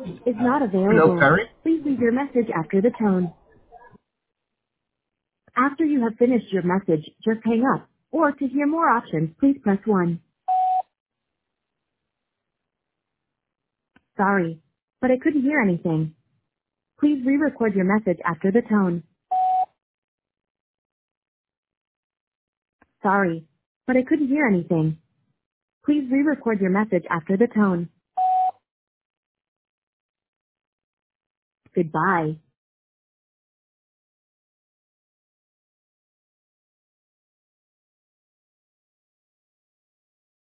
is not Hello, available. Perry. Please leave your message after the tone. After you have finished your message, just hang up. Or to hear more options, please press 1. Sorry, but I couldn't hear anything. Please re-record your message after the tone. Sorry, but I couldn't hear anything. Please re-record your message after the tone. Goodbye.